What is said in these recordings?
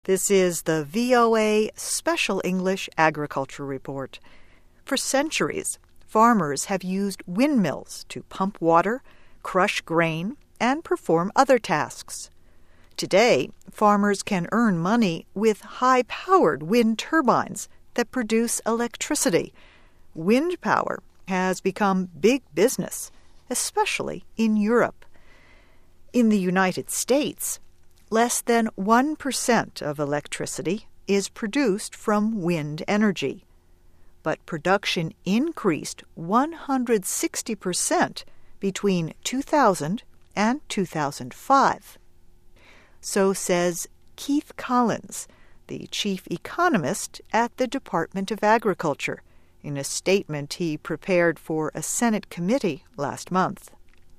This is the VOA Special English Agriculture Report. For centuries, farmers have used windmills to pump water, crush grain, and perform other tasks. Today, farmers can earn money with high-powered wind turbines that produce electricity. Wind power has become big business, especially in Europe. In the United States, less than 1% of electricity is produced from wind energy, but production increased 160% between 2000 and 2005. So says Keith Collins, the chief economist at the Department of Agriculture, in a statement he prepared for a Senate committee last month.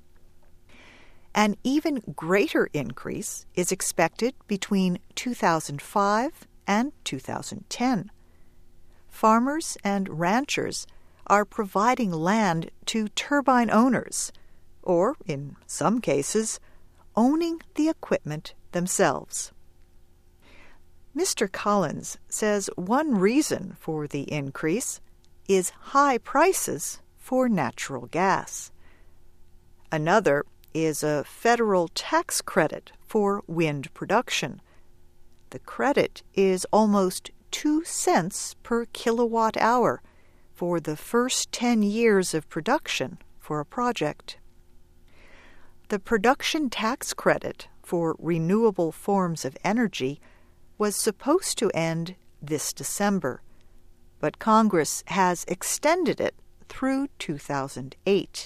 An even greater increase is expected between 2005 and 2010. Farmers and ranchers are providing land to turbine owners, or, in some cases, owning the equipment themselves. Mr. Collins says one reason for the increase is high prices for natural gas. Another is a federal tax credit for wind production. The credit is almost 2 cents per kilowatt hour for the first 10 years of production for a project. The production tax credit for renewable forms of energy was supposed to end this December, but Congress has extended it through 2008.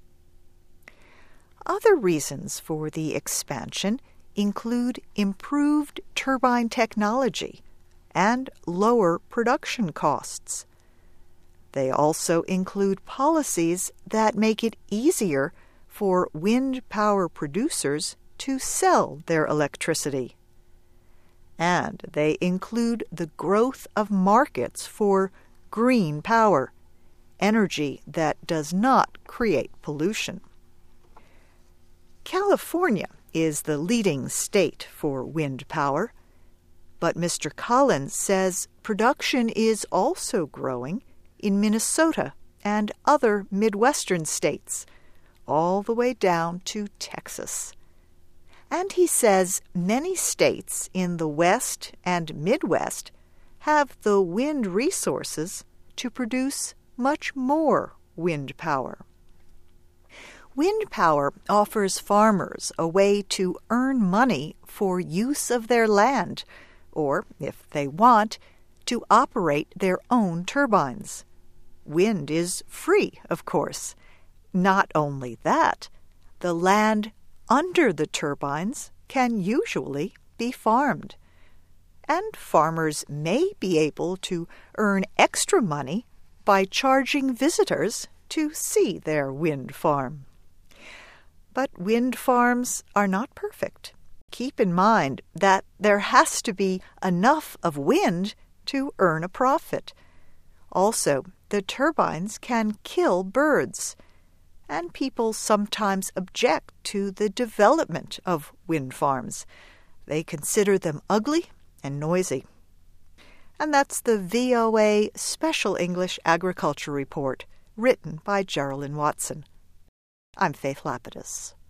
Other reasons for the expansion include improved turbine technology and lower production costs. They also include policies that make it easier for wind power producers to sell their electricity. And they include the growth of markets for green power, energy that does not create pollution. California is the leading state for wind power, but Mr. Collins says production is also growing in Minnesota and other Midwestern states, all the way down to Texas. And he says many states in the West and Midwest have the wind resources to produce much more wind power. Wind power offers farmers a way to earn money for use of their land, or, if they want, to operate their own turbines. Wind is free, of course. Not only that, the land under the turbines can usually be farmed. And farmers may be able to earn extra money by charging visitors to see their wind farm. But wind farms are not perfect. Keep in mind that there has to be enough of wind to earn a profit. Also, the turbines can kill birds, and people sometimes object to the development of wind farms. They consider them ugly and noisy. And that's the VOA Special English Agriculture Report, written by Geraldine Watson. I'm Faith Lapidus.